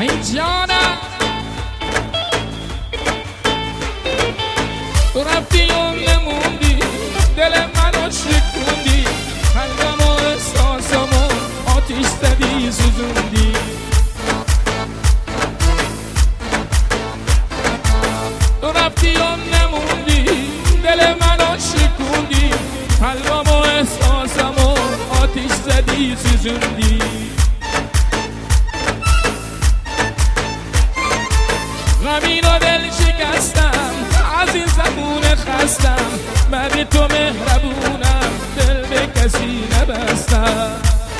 ای جانم تو رفتی و نموندی دل منو شکوندی قلبم و احساسم و آتیش زدی سوزوندی تو رفتی و نموندی دل منو شکوندی قلبم و احساسم و آتیش زدی سوزوندی غمین و دل شکستم از این زبون خستم بعد تو مهربونم دل به کسی نبستم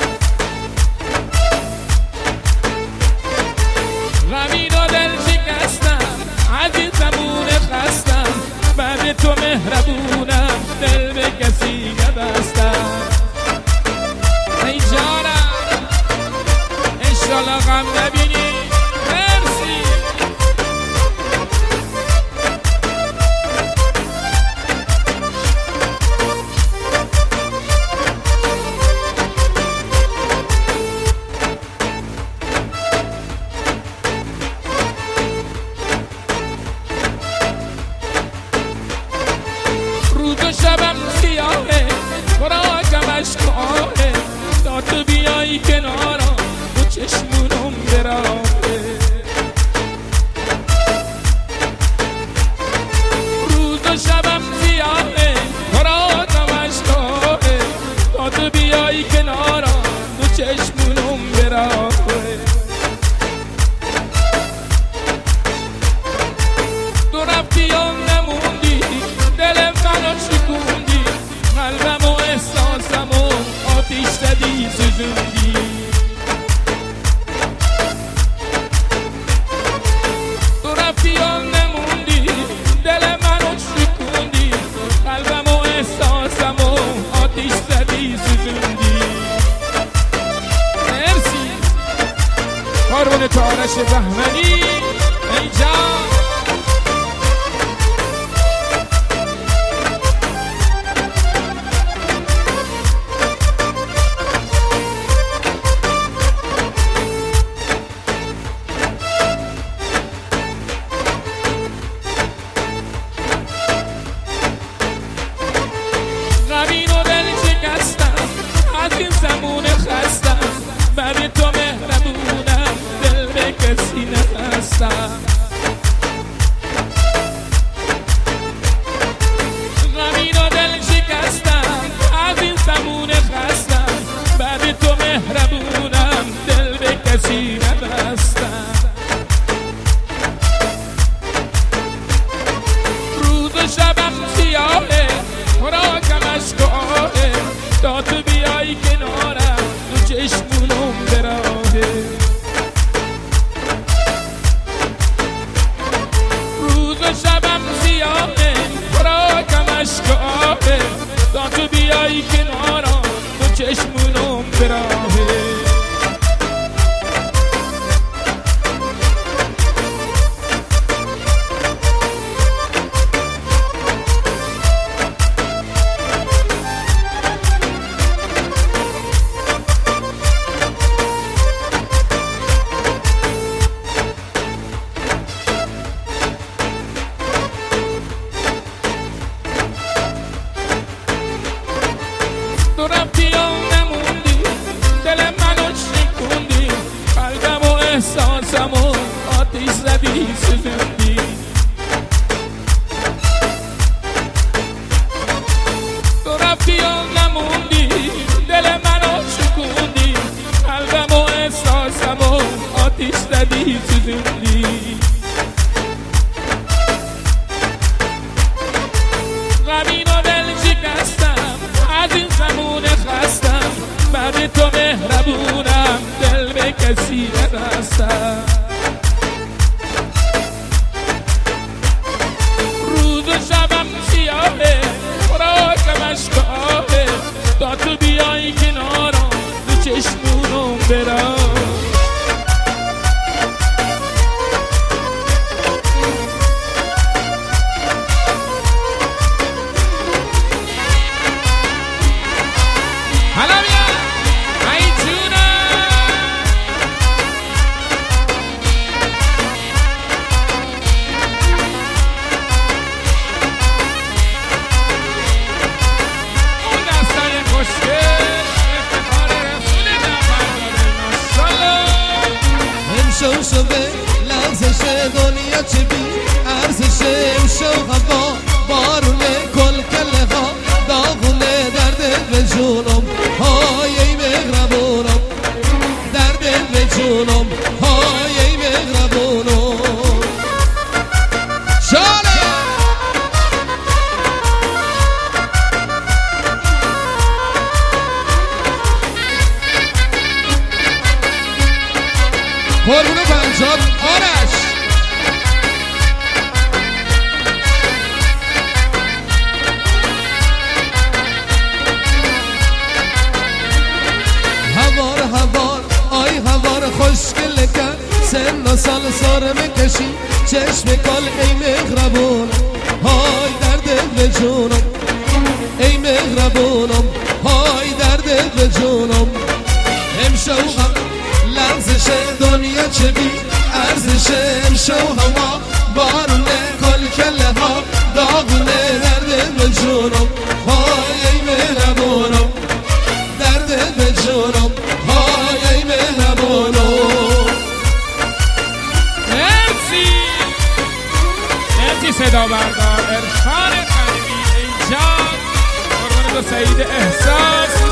غمین و دل شکستم از این زبون خستم بعد تو مهربونم دل به کسی نبستم ای جانم انشالله غم نبینی شبم سیاهه خوراکم اشکاهه تا تو بیایی کنارم و چشمونم براهه روز و شبم سیاهه خوراکم اشکاهه تا تو بیایی کنارم و چشمونم براهه تو رفتی و نموندی دل منو شکوندی قلبم و احساسم و آتیش زدی سوزوندی تو رفتی و نموندی دل منو شکوندی قلبم و احساسم و آتیش زدی سوزوندی مرسی قربون تارش بهمنی ای جان غمین و دل شکستم از این زمون خستم بعد تو مهربونم دل به کسی نبستم غمین و دل شکستم از این زمون خستم بعد تو مهربونم دل به کسی نبستم روز و شبم سیاهه خوراکم اشکاهه تا تو بیایی کنارم تو چشمونم براهه روز و شبم سیاهه خوراکم اشکاهه تا تو بیایی کنارم تو چشمونم براهه تو رفتی و نموندی دل منو شکوندی قلبم و احساسم و آتیش زدی سوزوندی تو رفتی و نموندی دل منو شکوندی قلبم و احساسم و آتیش زدی سوزوندی غمین و دل شکستم از این زمون خستم بعد تو مهربونم دل به کسی نبستم روز و شبم سیاهه خوراکم اشکاهه تا تو بیایی کنارم تو چشمونم برام دنیا چه بی ارزش شو هوا بارون کل کله ها داغونه درد به جونم های ای مهربونم درد به جونم های ای مهربونم شاله قربون پنجاب آرش هوار آی هوار خوشگل کن سن و سال سار میکشی چشم کال ای مهربونم های درد به جونم ای مهربونم های درد به جونم امشو هم لرزش دنیا چه بی ارزش امشو هوا بارونه کل کله ها داغونه درد به جونم های ای مهربونم درد به جونم های ای مهربونم مرسی صدا بردار عرفان قلبی اینجا قربان دو سعید احساس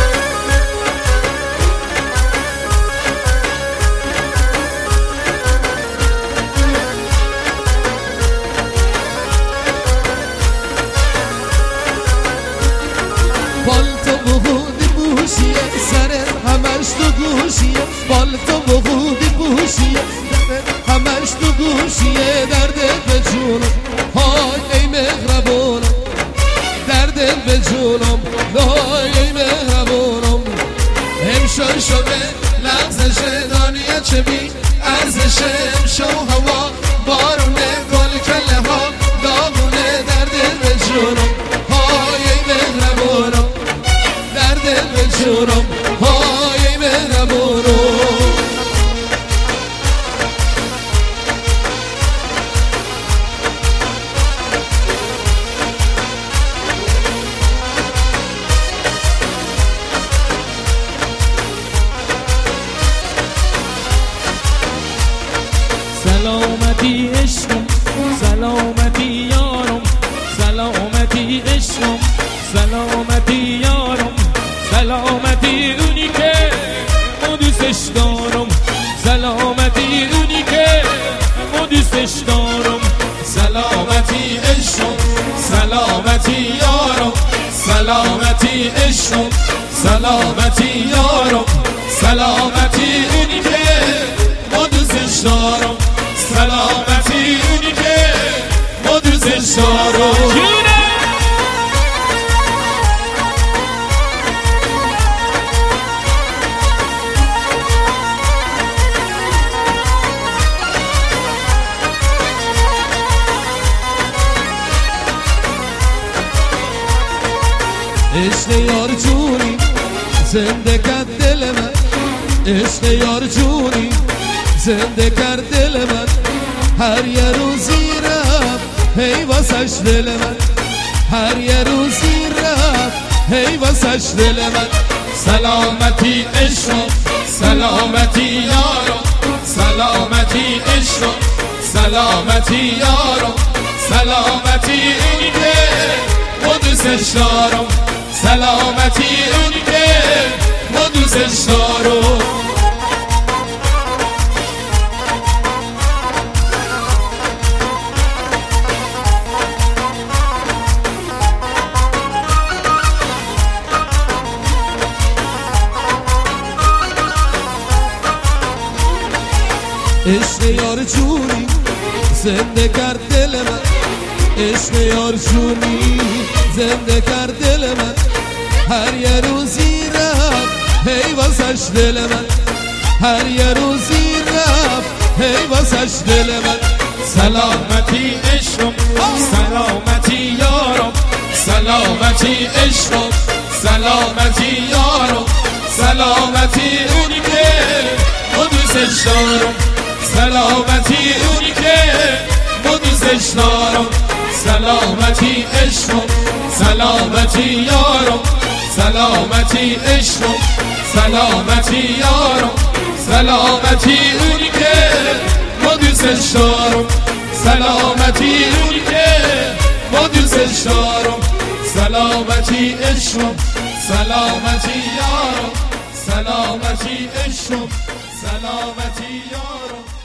بالتو بخودی بوشیه سرت همش تو گوشیه بالتو بخودی بوشیه سرت همش تو گوشیه درد به جونم های ای مهربونم درد به جونم های ای مهربونم امشو شده لغزش دنیا چه بی ارزش امشو هوا بارونه گل کله ها داغونه درد به جونم های ای مهربونم درد به جونم های مهربونم سلامتی عشقم سلامتی یارم سلامتی عشقم سلامتی یارم سلامتی اونی که ما دوستش دارم سلامتی اونی که ما دوستش دارم سلامتی عشقم سلامتی یارم سلامتی عشقم سلامتی یارم سلامتی اونی که ما دوستش دارم سلامتی اونی که ما دوستش دارم عشق یار جونی زنده کرد دل من عشق یار جونی زنده کرد دل من هر یه روزی رفت هی واسش دل من هر یه روزی رفت هی واسش دل من سلامتی عشق سلامتی یارم سلامتی عشق سلامتی یارم سلامتی اونی که ما دوستش دارم سلامتی اونی که ما دوستش دارم عشق یار جونی زنده کرد دل من عشق یار جونی زنده کرد دل من هر یه روزی رفت هی واسش دل من هر یه روزی رفت هی واسش دل من سلامتی عشقم سلامتی یارم سلامتی عشقم سلامتی یارم سلامتی اونی که ما دوستش دارم سلامتی اونی که ما دوستش دارم سلامتی عشقم سلامتی یارم سلامتی عشقم سلامتی یارم سلامتی اونی که ما دوستش دوستش دارم سلامتی اون که ما دوستش دارم سلامتی عشقم سلامتی یارم سلامتی عشقم سلامتی یارم